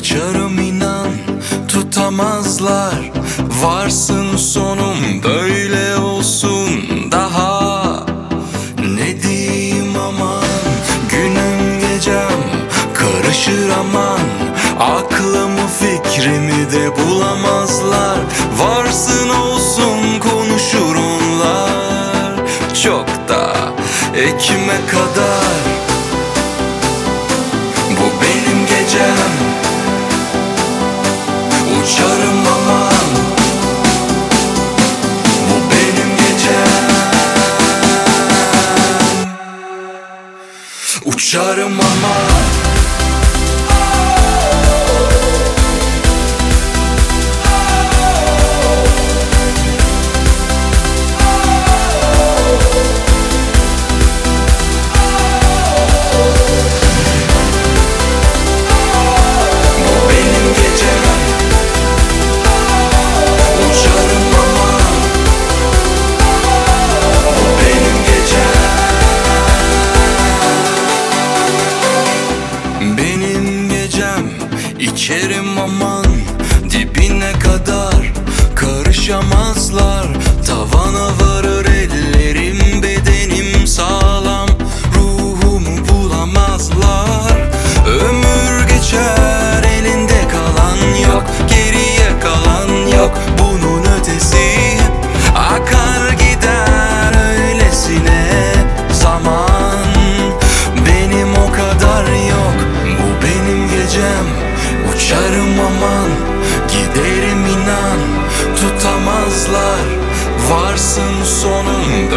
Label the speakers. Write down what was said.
Speaker 1: Uçarım inan, tutamazlar. Varsın sonum böyle olsun daha. Ne diyeyim aman, günüm gecem karışır aman. Aklımı fikrimi de bulamazlar. Varsın olsun konuşur onlar. Çok da ekime kadar. Bu benim gecem, uçarım aman. Bu benim gecem, uçarım aman. İçerim aman, dibine kadar karışamazlar. Tavana varır ellerim, bedenim sağlam. Ruhumu bulamazlar. Ömür geçer, elinde kalan yok. Geriye kalan yok, bunun ötesi. Akar gider öylesine zaman. Benim o kadar yok. Bu benim gecem, uçarım aman. Giderim inan, tutamazlar. Varsın sonum